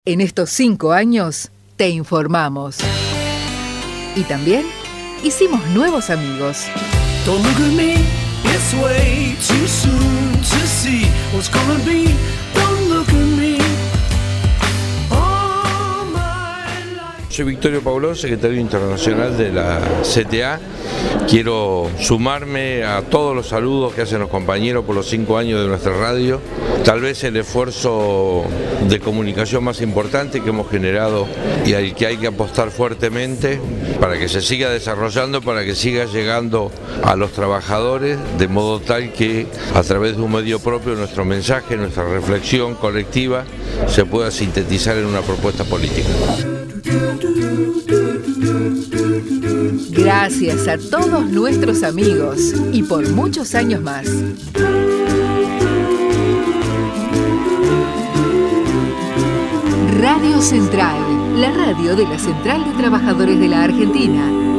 En estos 5 años te informamos. Y también hicimos nuevos amigos. Don't look at me, it's way too soon to see what's gonna be. Don't look at me. All my life. Soy Victorio Paulón, secretario internacional de la CTA. Quiero sumarme a todos los saludos que hacen los compañeros por los 5 años de nuestra radio. Tal vez el esfuerzo de comunicación más importante que hemos generado y al que hay que apostar fuertemente para que se siga desarrollando, para que siga llegando a los trabajadores, de modo tal que a través de un medio propio nuestro mensaje, nuestra reflexión colectiva se pueda sintetizar en una propuesta política. Gracias a todos nuestros amigos y por muchos años más. Radio Central, la radio de la Central de Trabajadores de la Argentina.